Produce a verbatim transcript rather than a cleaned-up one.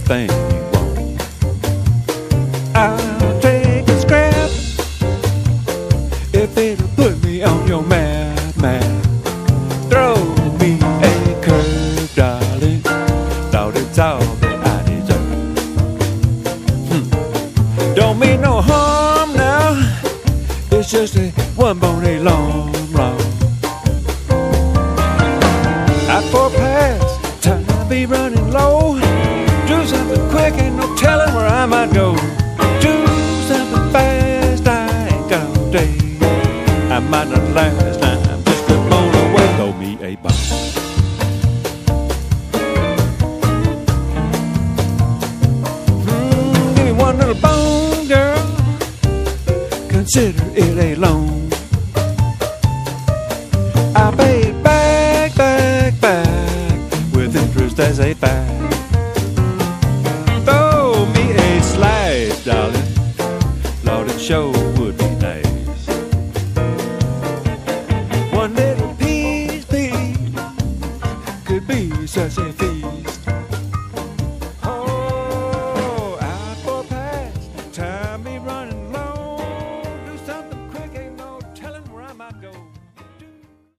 anything you want. I'll take a scrap if it'll put me on your map, map. Throw me a curve, darling. Thought it's all that I deserve. Hmm. Don't mean no harm now. It's just a one bony long, long. I for pass, time be running low. Do something quick, ain't no telling where I might go. Do something fast, I ain't got all day. I might not last time, just a blown away. Throw me a bone. Mm, give me one little bone, girl. Consider it a loan. I'll pay it back, back, back, with interest as a fact. Throw me a slice, darling. Lord, it shows